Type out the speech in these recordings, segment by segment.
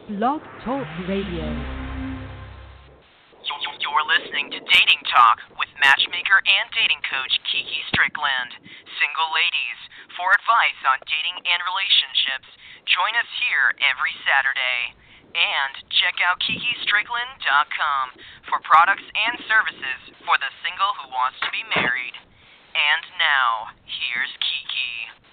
Blog Talk Radio. You're listening to Dating Talk with matchmaker and dating coach Kiki Strickland. Single ladies, for advice on dating and relationships, join us here every Saturday. And check out KikiStrickland.com for products and services for the single who wants to be married. And now, here's Kiki.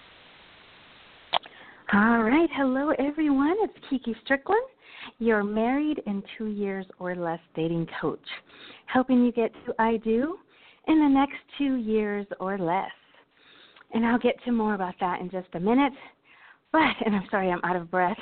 All right. Hello, everyone. It's Kiki Strickland, your married in 2 years or less dating coach, helping you get to I do in the next 2 years or less. And I'll get to more about that in just a minute. And I'm sorry, I'm out of breath.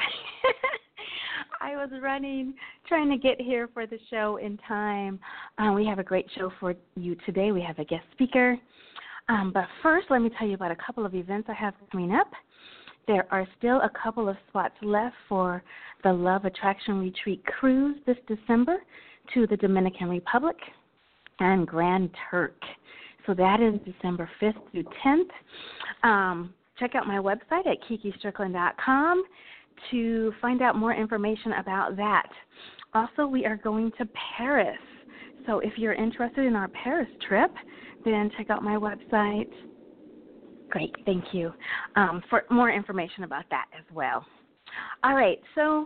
I was running, trying to get here for the show in time. We have a great show for you today. We have a guest speaker. But first, let me tell you about a couple of events I have coming up. There are still a couple of spots left for the Love Attraction Retreat Cruise this December to the Dominican Republic and Grand Turk. So that is December 5th through 10th. Check out my website at KikiStrickland.com to find out more information about that. Also, we are going to Paris. So if you're interested in our Paris trip, then check out my website. Great, thank you, for more information about that as well. All right, so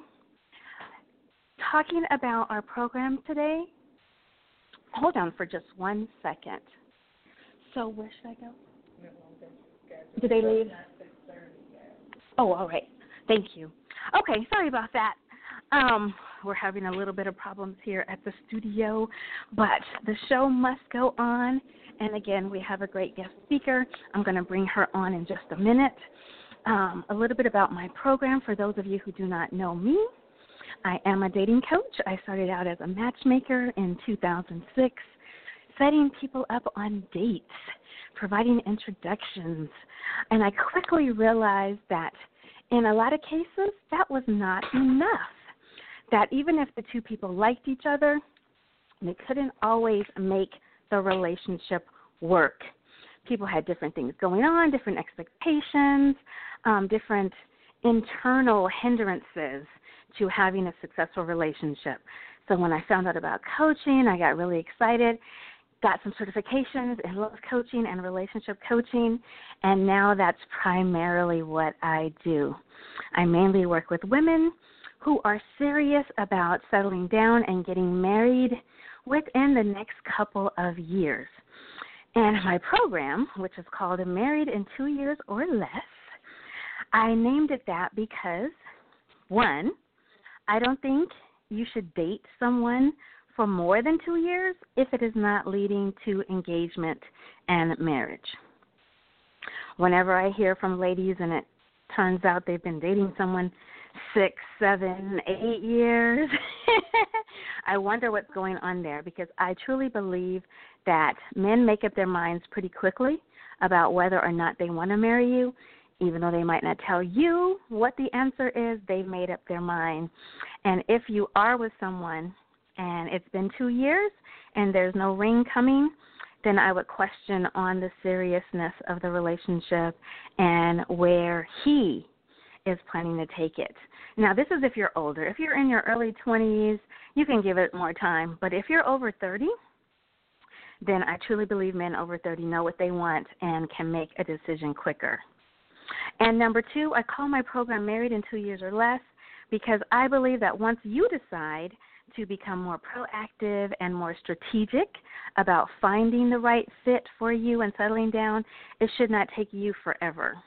talking about our program today, hold on for just 1 second. So where should I go? Did they leave? Oh, all right, thank you. Okay, sorry about that. We're having a little bit of problems here at the studio, but the show must go on. And again, we have a great guest speaker. I'm going to bring her on in just a minute. A little bit about my program for those of you who do not know me. I am a dating coach. I started out as a matchmaker in 2006, setting people up on dates, providing introductions. And I quickly realized that in a lot of cases, that was not enough. That even if the two people liked each other, they couldn't always make the relationship work. People had different things going on, different expectations, different internal hindrances to having a successful relationship. So when I found out about coaching, I got really excited, got some certifications in love coaching and relationship coaching, and now that's primarily what I do. I mainly work with women who are serious about settling down and getting married within the next couple of years. And my program, which is called Married in 2 Years or Less, I named it that because, one, I don't think you should date someone for more than 2 years if it is not leading to engagement and marriage. Whenever I hear from ladies and it turns out they've been dating someone 6, 7, 8 years, I wonder what's going on there, because I truly believe that men make up their minds pretty quickly about whether or not they want to marry you. Even though they might not tell you what the answer is, they've made up their mind. And if you are with someone and it's been 2 years and there's no ring coming, then I would question on the seriousness of the relationship and where he is planning to take it. Now, this is if you're older. If you're in your early 20s, you can give it more time. But if you're over 30, then I truly believe men over 30 know what they want and can make a decision quicker. And number two, I call my program Married in 2 Years or Less because I believe that once you decide to become more proactive and more strategic about finding the right fit for you and settling down, it should not take you forever.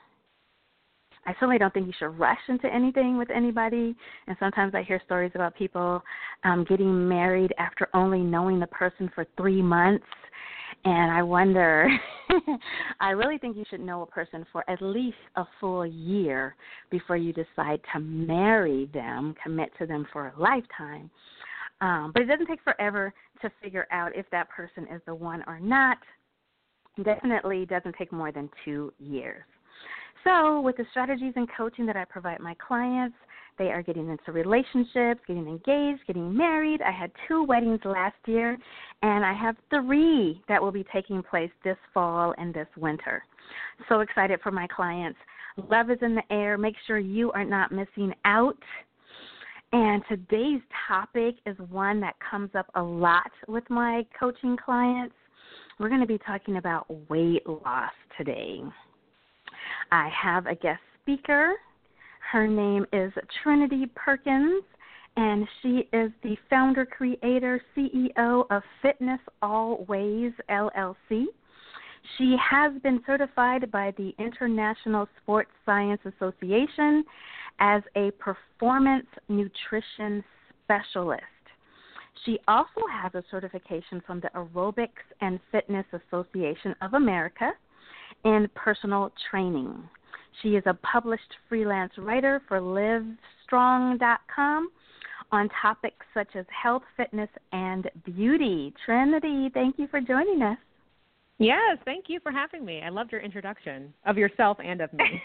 I certainly don't think you should rush into anything with anybody, and sometimes I hear stories about people getting married after only knowing the person for 3 months, and I wonder, I really think you should know a person for at least a full year before you decide to marry them, commit to them for a lifetime. But it doesn't take forever to figure out if that person is the one or not. It definitely doesn't take more than 2 years. So with the strategies and coaching that I provide my clients, they are getting into relationships, getting engaged, getting married. I had 2 weddings last year, and I have 3 that will be taking place this fall and this winter. So excited for my clients. Love is in the air. Make sure you are not missing out. And today's topic is one that comes up a lot with my coaching clients. We're going to be talking about weight loss today. I have a guest speaker. Her name is Trinity Perkins, and she is the founder, creator, CEO of Fitness Always, LLC. She has been certified by the International Sports Science Association as a performance nutrition specialist. She also has a certification from the Aerobics and Fitness Association of America in personal training. She is a published freelance writer for Livestrong.com on topics such as health, fitness, and beauty. Trinity, thank you for joining us. Yes, thank you for having me. I loved your introduction of yourself and of me.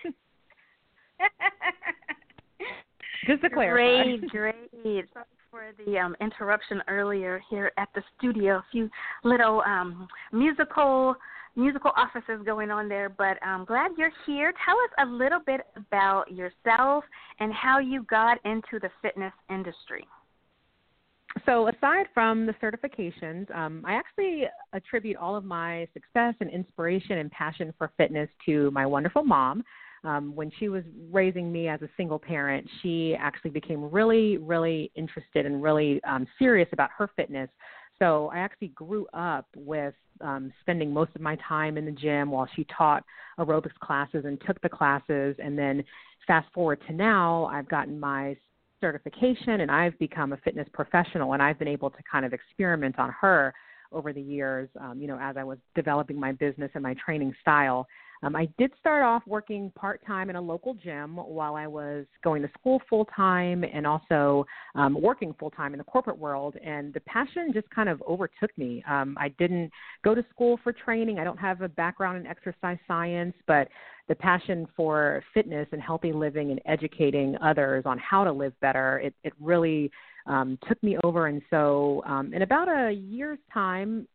Just to clarify. Great. Sorry for the interruption earlier here at the studio. A few little musical offices going on there, but I'm glad you're here. Tell us a little bit about yourself and how you got into the fitness industry. So aside from the certifications, I actually attribute all of my success and inspiration and passion for fitness to my wonderful mom. When she was raising me as a single parent, she actually became really, really interested and really serious about her fitness. So I actually grew up with spending most of my time in the gym while she taught aerobics classes and took the classes. And then fast forward to now, I've gotten my certification and I've become a fitness professional, and I've been able to kind of experiment on her over the years, as I was developing my business and my training style. I did start off working part-time in a local gym while I was going to school full-time and also working full-time in the corporate world, and the passion just kind of overtook me. I didn't go to school for training. I don't have a background in exercise science, but the passion for fitness and healthy living and educating others on how to live better, it really took me over. And so in about a year's time,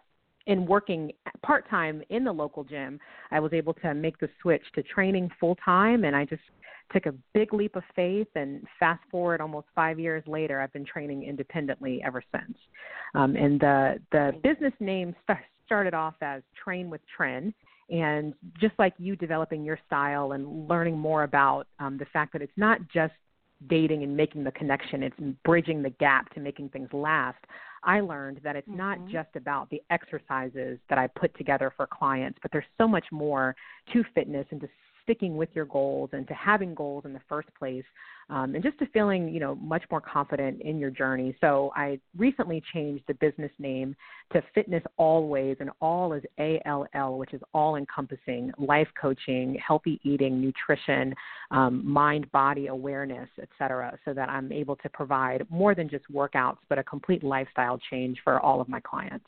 in working part-time in the local gym, I was able to make the switch to training full-time, and I just took a big leap of faith, and fast forward almost 5 years later, I've been training independently ever since. And the business name started off as Train with Trin, and just like you developing your style and learning more about the fact that it's not just dating and making the connection, it's bridging the gap to making things last. I learned that it's not just about the exercises that I put together for clients, but there's so much more to fitness and to sticking with your goals and to having goals in the first place, and just to feeling, much more confident in your journey. So I recently changed the business name to Fitness Always, and all is ALL, which is all-encompassing, life coaching, healthy eating, nutrition, mind-body awareness, et cetera, so that I'm able to provide more than just workouts, but a complete lifestyle change for all of my clients.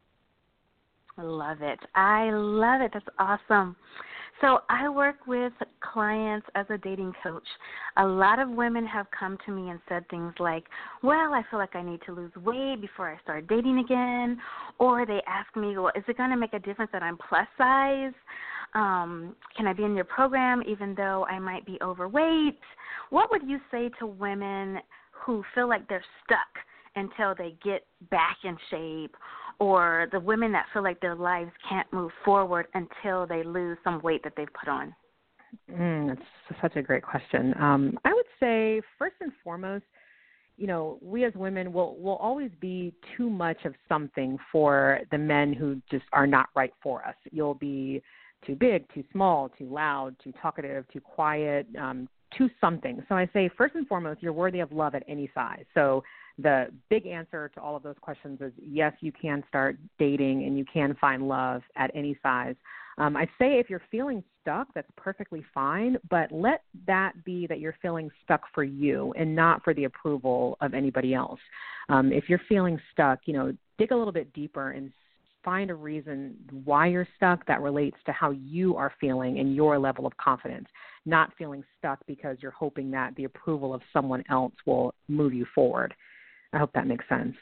I love it. That's awesome. So I work with clients as a dating coach. A lot of women have come to me and said things like, well, I feel like I need to lose weight before I start dating again. Or they ask me, well, is it going to make a difference that I'm plus size? Can I be in your program even though I might be overweight? What would you say to women who feel like they're stuck until they get back in shape, or the women that feel like their lives can't move forward until they lose some weight that they've put on? That's such a great question. I would say, first and foremost, we as women will always be too much of something for the men who just are not right for us. You'll be too big, too small, too loud, too talkative, too quiet, too something. So I say, first and foremost, you're worthy of love at any size. So the big answer to all of those questions is yes, you can start dating and you can find love at any size. I say if you're feeling stuck, that's perfectly fine, but let that be that you're feeling stuck for you and not for the approval of anybody else. If you're feeling stuck, dig a little bit deeper and find a reason why you're stuck that relates to how you are feeling and your level of confidence, not feeling stuck because you're hoping that the approval of someone else will move you forward. I hope that makes sense.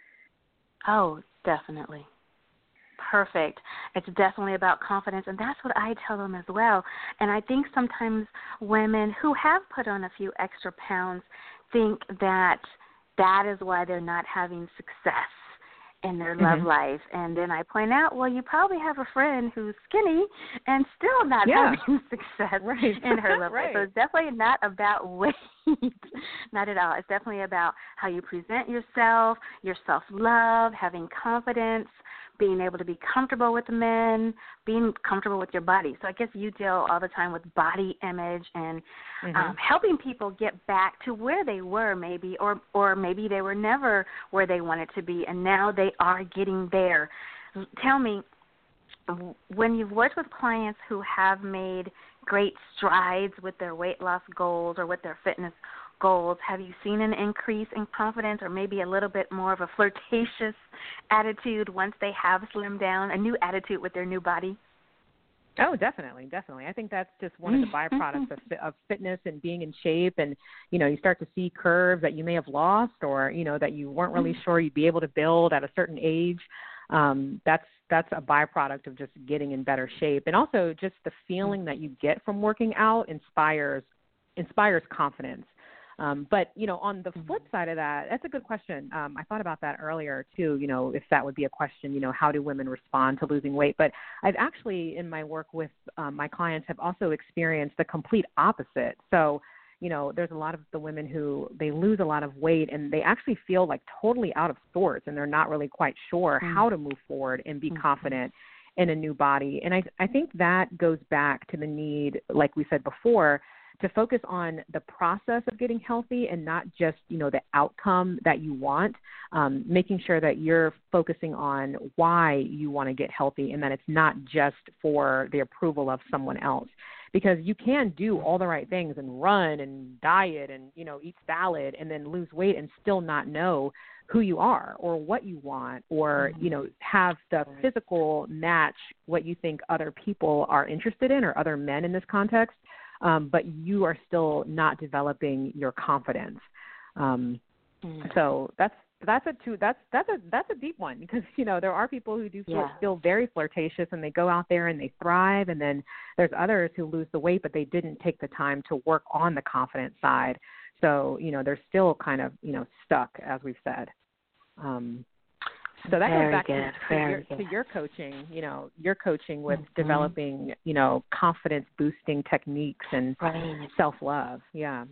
Oh, definitely. Perfect. It's definitely about confidence, and that's what I tell them as well. And I think sometimes women who have put on a few extra pounds think that is why they're not having success in their love life. And then I point out, well, you probably have a friend who's skinny and still not having success in her love life. So it's definitely not about weight. Not at all. It's definitely about how you present yourself, your self-love, having confidence, being able to be comfortable with men, being comfortable with your body. So I guess you deal all the time with body image and helping people get back to where they were maybe, or maybe they were never where they wanted to be, and now they are getting there. Tell me, when you've worked with clients who have made great strides with their weight loss goals or with their fitness goals, have you seen an increase in confidence or maybe a little bit more of a flirtatious attitude once they have slimmed down, a new attitude with their new body? Oh, definitely. I think that's just one of the byproducts of fitness and being in shape. And, you know, you start to see curves that you may have lost or, you know, that you weren't really sure you'd be able to build at a certain age. That's a byproduct of just getting in better shape. And also just the feeling that you get from working out inspires confidence. But, you know, on the flip side of that, that's a good question. I thought about that earlier, too, you know, if that would be a question, you know, how do women respond to losing weight? But I've actually, in my work with my clients, have also experienced the complete opposite. So, you know, there's a lot of the women who they lose a lot of weight and they actually feel like totally out of sorts and they're not really quite sure how to move forward and be confident in a new body. And I think that goes back to the need, like we said before, to focus on the process of getting healthy and not just, you know, the outcome that you want, making sure that you're focusing on why you want to get healthy and that it's not just for the approval of someone else. Because you can do all the right things and run and diet and, you know, eat salad and then lose weight and still not know who you are or what you want or, you know, have the physical match what you think other people are interested in or other men in this context. But you are still not developing your confidence. So that's a deep one because, you know, there are people who do feel very flirtatious and they go out there and they thrive. And then there's others who lose the weight, but they didn't take the time to work on the confidence side. So, you know, they're still kind of, you know, stuck, as we've said. So that goes back to your coaching, you know, your coaching with developing, you know, confidence boosting techniques and self-love. Yeah.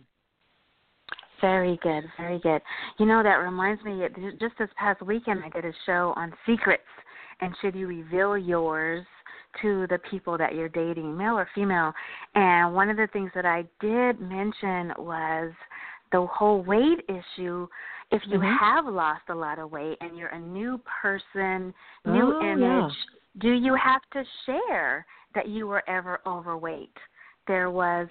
Very good. Very good. You know, that reminds me, just this past weekend, I did a show on secrets and should you reveal yours to the people that you're dating, male or female. And one of the things that I did mention was the whole weight issue. If you have lost a lot of weight and you're a new person, new image, do you have to share that you were ever overweight? There was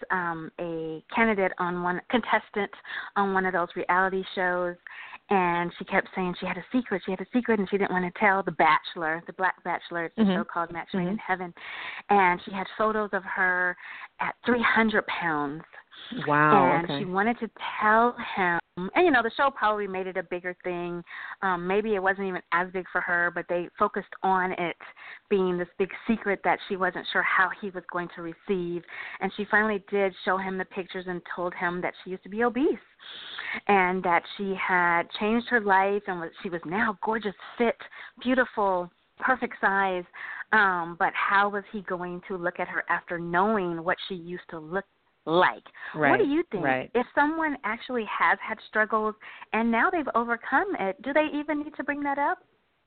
a contestant on one of those reality shows, and she kept saying she had a secret. She had a secret, and she didn't want to tell The Bachelor, the Black Bachelor. It's a show called Match Made in Heaven. And she had photos of her at 300 pounds. Wow. And she wanted to tell him, and, you know, the show probably made it a bigger thing. Maybe it wasn't even as big for her, but they focused on it being this big secret that she wasn't sure how he was going to receive. And she finally did show him the pictures and told him that she used to be obese and that she had changed her life and she was now gorgeous, fit, beautiful, perfect size. But how was he going to look at her after knowing what she used to look like? What do you think? If someone actually has had struggles and now they've overcome it, do they even need to bring that up?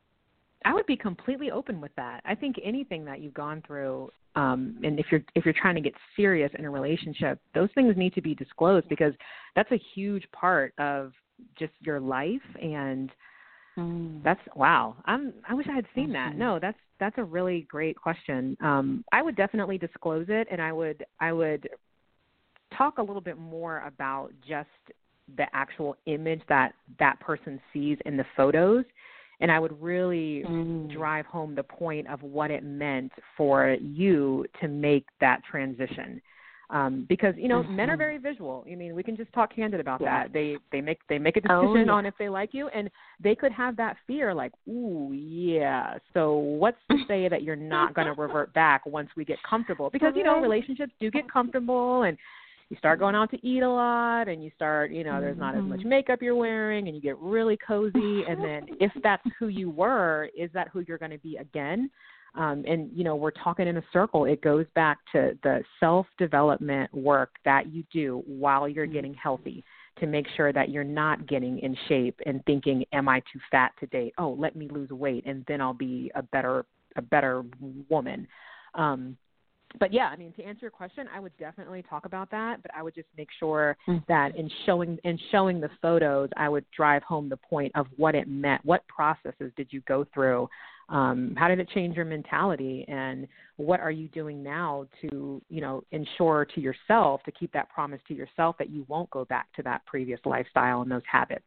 I would be completely open with that. I think anything that you've gone through, and if you're trying to get serious in a relationship, those things need to be disclosed because that's a huge part of just your life. And that's wow. I wish I had seen that. No, that's a really great question. I would definitely disclose it, and I would talk a little bit more about just the actual image that person sees in the photos. And I would really drive home the point of what it meant for you to make that transition. Because, you know, men are very visual. I mean, we can just talk candid about that. They make a decision on if they like you, and they could have that fear like, ooh, yeah. So what's to say that you're not going to revert back once we get comfortable? Because, you know, relationships do get comfortable and, you start going out to eat a lot, and you start, there's not as much makeup you're wearing, and you get really cozy. And then if that's who you were, is that who you're going to be again? And, we're talking in a circle. It goes back to the self-development work that you do while you're getting healthy to make sure that you're not getting in shape and thinking, am I too fat to date? Oh, let me lose weight, and then I'll be a better woman. But yeah, to answer your question, I would definitely talk about that, but I would just make sure that in showing the photos, I would drive home the point of what it meant. What processes did you go through? How did it change your mentality? And what are you doing now to, ensure to yourself, to keep that promise to yourself that you won't go back to that previous lifestyle and those habits?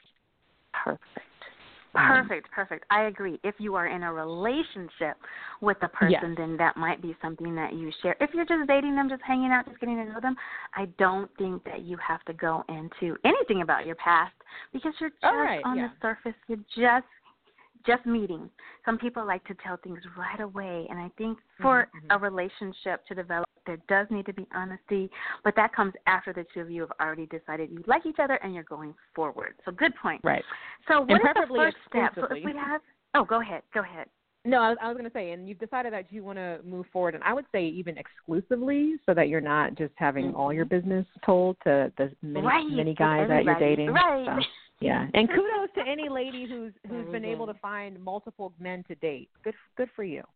Perfect. I agree. If you are in a relationship with a person, then that might be something that you share. If you're just dating them, just hanging out, just getting to know them, I don't think that you have to go into anything about your past because you're just on the surface. You're just meeting. Some people like to tell things right away, and I think for a relationship to develop, there does need to be honesty, but that comes after the two of you have already decided you like each other and you're going forward. So good point. Right. So what is the first step? So if we have – go ahead. No, I was going to say, and you've decided that you want to move forward, and I would say even exclusively so that you're not just having all your business told to the many guys that you're dating. Right. So, yeah, and kudos to any lady who's been able to find multiple men to date. Good for you.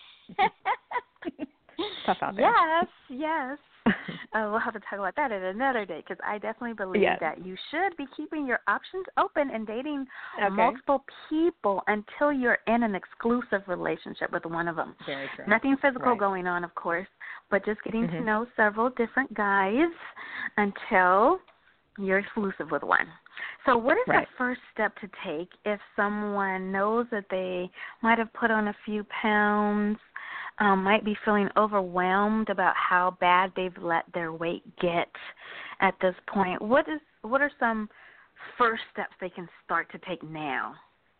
Tough out there. Yes. We'll have to talk about that at another day because I definitely believe that you should be keeping your options open and dating multiple people until you're in an exclusive relationship with one of them. Very true. Nothing physical going on, of course, but just getting to know several different guys until you're exclusive with one. So what is the first step to take if someone knows that they might have put on a few pounds, might be feeling overwhelmed about how bad they've let their weight get at this point? What are some first steps they can start to take now?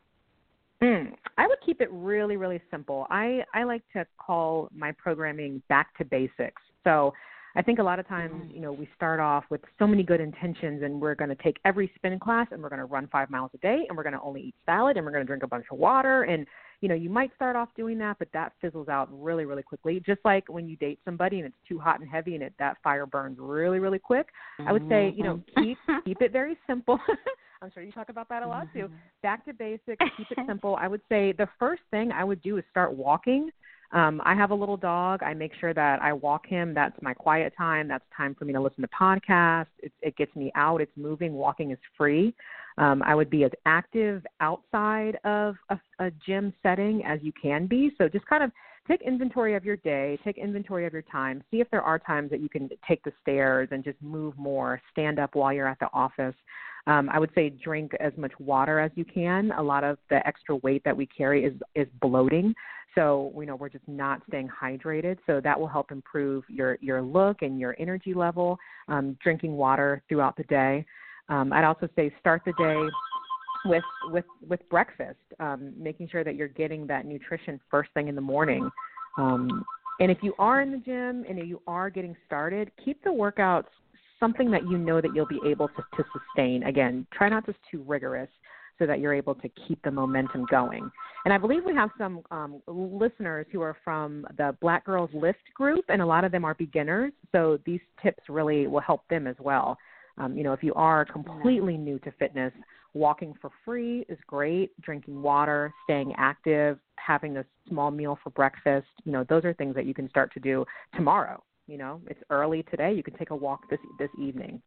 I would keep it really, really simple. I like to call my programming back to basics. So I think a lot of times, we start off with so many good intentions and we're going to take every spin class and we're going to run 5 miles a day and we're going to only eat salad and we're going to drink a bunch of water. And, you might start off doing that, but that fizzles out really, really quickly. Just like when you date somebody and it's too hot and heavy and that fire burns really, really quick. I would say, keep it very simple. I'm sure you talk about that a lot too. Back to basics, keep it simple. I would say the first thing I would do is start walking. I have a little dog. I make sure that I walk him. That's my quiet time. That's time for me to listen to podcasts. It gets me out. It's moving. Walking is free. I would be as active outside of a gym setting as you can be. So just kind of take inventory of your day, take inventory of your time, see if there are times that you can take the stairs and just move more, stand up while you're at the office. I would say drink as much water as you can. A lot of the extra weight that we carry is bloating. So, we're just not staying hydrated. So that will help improve your look and your energy level, drinking water throughout the day. I'd also say start the day with breakfast, making sure that you're getting that nutrition first thing in the morning. And if you are in the gym and if you are getting started, keep the workouts something that that you'll be able to sustain. Again, try not just too rigorous so that you're able to keep the momentum going. And I believe we have some listeners who are from the Black Girls Lift group, and a lot of them are beginners, so these tips really will help them as well. If you are completely new to fitness, walking for free is great, drinking water, staying active, having a small meal for breakfast, those are things that you can start to do tomorrow. It's early today. You can take a walk this evening.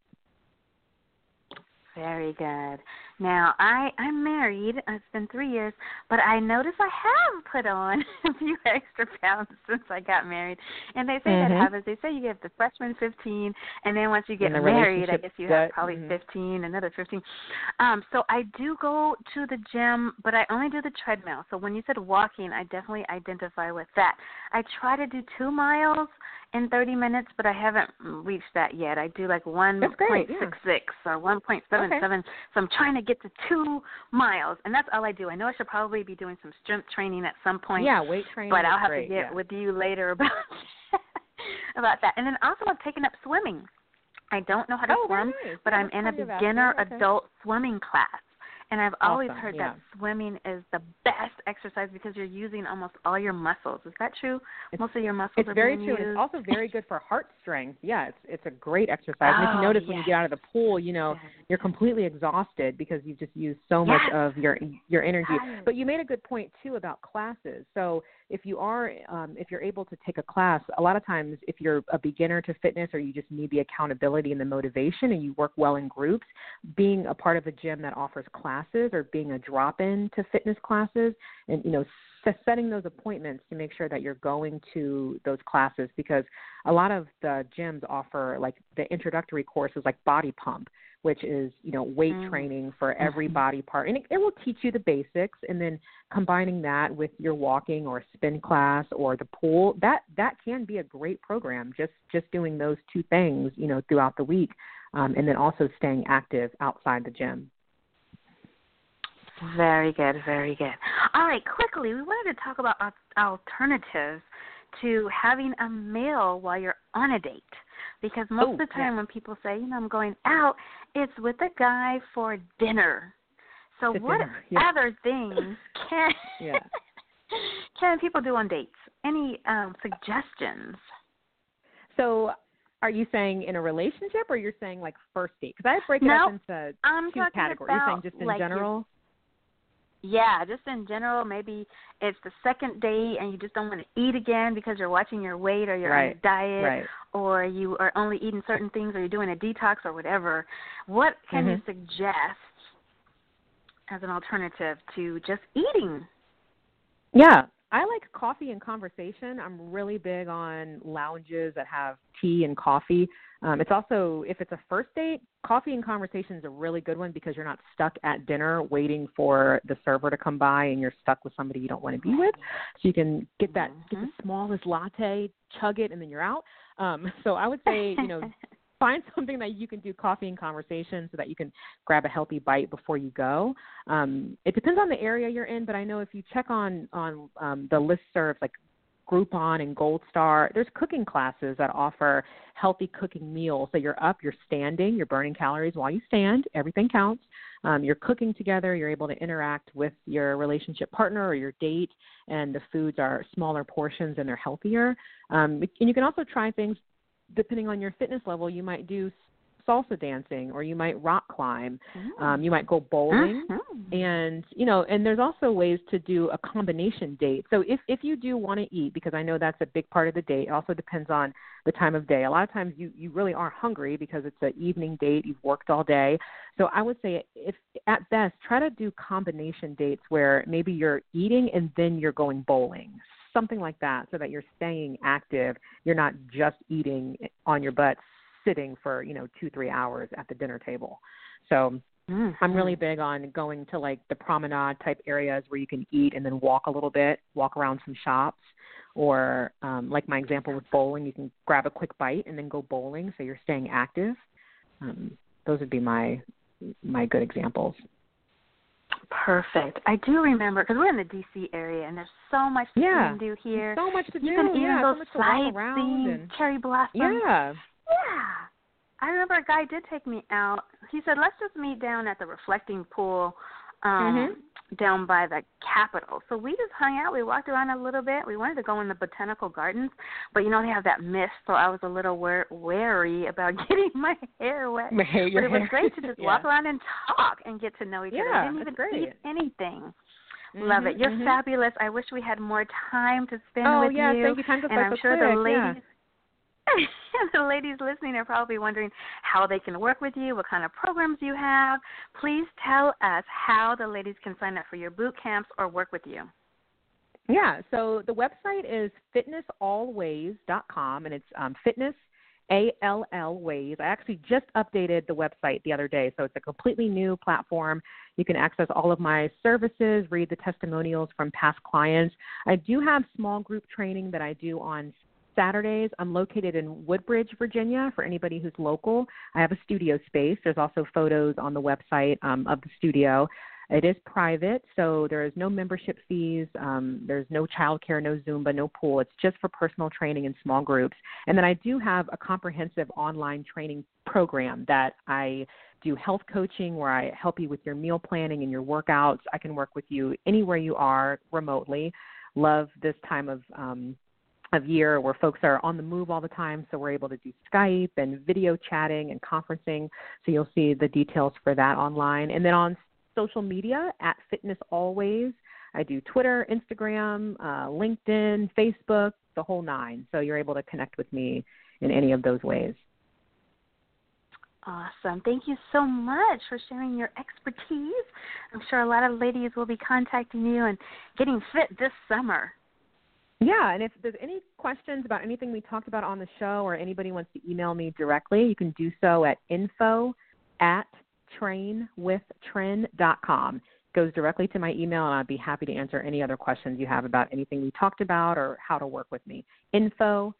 Very good. Now, I'm married. It's been 3 years, but I notice I have put on a few extra pounds since I got married. And they say that happens. They say you get the freshman 15, and then once you get married, I guess you have probably 15, another 15. So I do go to the gym, but I only do the treadmill. So when you said walking, I definitely identify with that. I try to do 2 miles in 30 minutes, but I haven't reached that yet. I do like 1.66 or 1.77. So I'm trying to get to 2 miles, and that's all I do. I know I should probably be doing some strength training at some point. Yeah, weight training. But I'll have to get with you later about that. And then also I've taken up swimming. I don't know how to swim, nice. but I'm in a beginner adult swimming class. And I've always heard that swimming is the best exercise because you're using almost all your muscles. Is that true? Most of your muscles are being used. It's very true. It's also very good for heart strength. Yeah, it's a great exercise. And if you notice when you get out of the pool, you're completely exhausted because you've just used so much of your energy. But you made a good point too about classes. So if you're able to take a class, a lot of times if you're a beginner to fitness or you just need the accountability and the motivation and you work well in groups, being a part of a gym that offers classes or being a drop-in to fitness classes and, setting those appointments to make sure that you're going to those classes, because a lot of the gyms offer like the introductory courses like Body Pump, which is, weight training for every body part. And it will teach you the basics, and then combining that with your walking or spin class or the pool, that can be a great program, just doing those two things, throughout the week, and then also staying active outside the gym. Very good, very good. All right, quickly, we wanted to talk about alternatives to having a meal while you're on a date. Because most of the time when people say, I'm going out, it's with a guy for dinner. So what other things can people do on dates? Any suggestions? So are you saying in a relationship or you're saying like first date? Because I break it up into two categories. You're saying just in general? Yeah, just in general. Maybe it's the second date and you just don't want to eat again because you're watching your weight or you're on a diet or you are only eating certain things or you're doing a detox or whatever. What can you suggest as an alternative to just eating? Yeah, I like coffee and conversation. I'm really big on lounges that have tea and coffee. It's also, if it's a first date, coffee and conversation is a really good one because you're not stuck at dinner waiting for the server to come by and you're stuck with somebody you don't want to be with. So you can get the smallest latte, chug it, and then you're out. So I would say, find something that you can do coffee and conversation so that you can grab a healthy bite before you go. It depends on the area you're in, but I know if you check on the listservs like Groupon and Gold Star, there's cooking classes that offer healthy cooking meals. So you're up, you're standing, you're burning calories while you stand. Everything counts. You're cooking together. You're able to interact with your relationship partner or your date, and the foods are smaller portions and they're healthier. And you can also try things depending on your fitness level. You might do salsa dancing, or you might rock climb. You might go bowling, and and there's also ways to do a combination date. So if you do want to eat, because I know that's a big part of the date, it also depends on the time of day. A lot of times you really aren't hungry because it's an evening date, you've worked all day. So I would say, if at best, try to do combination dates where maybe you're eating and then you're going bowling, something like that, so that you're staying active. You're not just eating on your butt, sitting for 2-3 hours at the dinner table. So I'm really big on going to like the promenade type areas where you can eat and then walk a little bit, walk around some shops, or like my example with bowling, you can grab a quick bite and then go bowling, so you're staying active. Those would be my good examples. Perfect. I do remember, because we're in the D.C. area, and there's so much that you can do here. So much to do. You can even go so much to walk around and cherry blossom. Yeah. I remember a guy did take me out. He said, let's just meet down at the reflecting pool down by the Capitol. So we just hung out. We walked around a little bit. We wanted to go in the botanical gardens, but they have that mist, so I was a little wary about getting my hair wet. But it was great to just walk around and talk and get to know each other. I didn't even eat anything. Love it. You're fabulous. I wish we had more time to spend with you. Thank you. Time to and I'm sure the ladies the ladies listening are probably wondering how they can work with you, what kind of programs you have. Please tell us how the ladies can sign up for your boot camps or work with you. Yeah, so the website is fitnessallways.com, and it's fitness, ALL Ways. I actually just updated the website the other day, so it's a completely new platform. You can access all of my services, read the testimonials from past clients. I do have small group training that I do on Saturdays. I'm located in Woodbridge, Virginia, for anybody who's local. I have a studio space. There's also photos on the website of the studio. It is private, so there is no membership fees. There's no childcare, no Zumba, no pool. It's just for personal training in small groups. And then I do have a comprehensive online training program that I do health coaching where I help you with your meal planning and your workouts. I can work with you anywhere you are remotely. Love this time of year where folks are on the move all the time, so we're able to do Skype and video chatting and conferencing. So you'll see the details for that online. And then on social media at Fitness Always, I do Twitter, Instagram, LinkedIn, Facebook, the whole nine. So you're able to connect with me in any of those ways. Awesome. Thank you so much for sharing your expertise. I'm sure a lot of ladies will be contacting you and getting fit this summer. Yeah, and if there's any questions about anything we talked about on the show or anybody wants to email me directly, you can do so at info@trainwithtren.com. It goes directly to my email, and I'd be happy to answer any other questions you have about anything we talked about or how to work with me. Info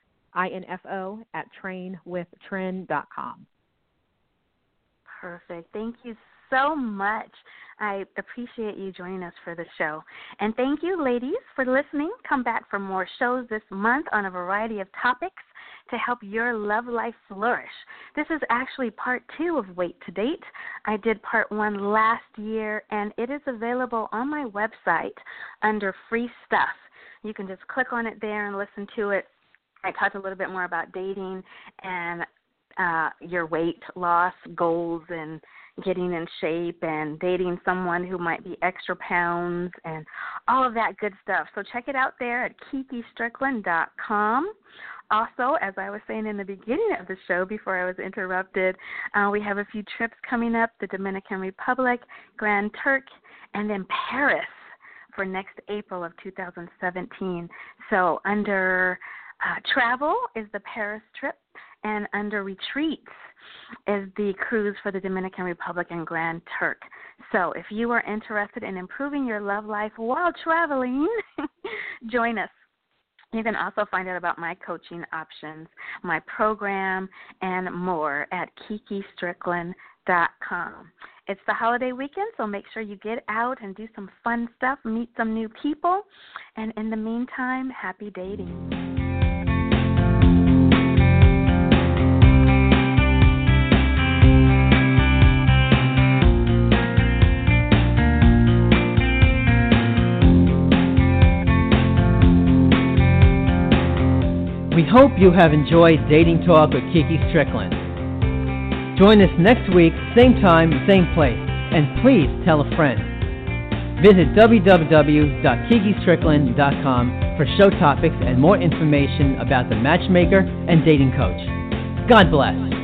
@trainwithtren.com. Perfect. Thank you so much. I appreciate you joining us for the show. And thank you, ladies, for listening. Come back for more shows this month on a variety of topics to help your love life flourish. This is actually part 2 of Wait to Date. I did part 1 last year, and it is available on my website under Free Stuff. You can just click on it there and listen to it. I talked a little bit more about dating and your weight loss goals and getting in shape and dating someone who might be extra pounds and all of that good stuff. So check it out there at KikiStrickland.com. Also, as I was saying in the beginning of the show before I was interrupted, we have a few trips coming up, the Dominican Republic, Grand Turk, and then Paris for next April of 2017. So under travel is the Paris trip, and under retreats is the cruise for the Dominican Republic and Grand Turk. So if you are interested in improving your love life while traveling, join us. You can also find out about my coaching options, my program, and more at KikiStrickland.com. It's the holiday weekend, so make sure you get out and do some fun stuff, meet some new people, and in the meantime, happy dating. We hope you have enjoyed Dating Talk with Kiki Strickland. Join us next week, same time, same place, and please tell a friend. Visit www.kikistrickland.com for show topics and more information about the matchmaker and dating coach. God bless.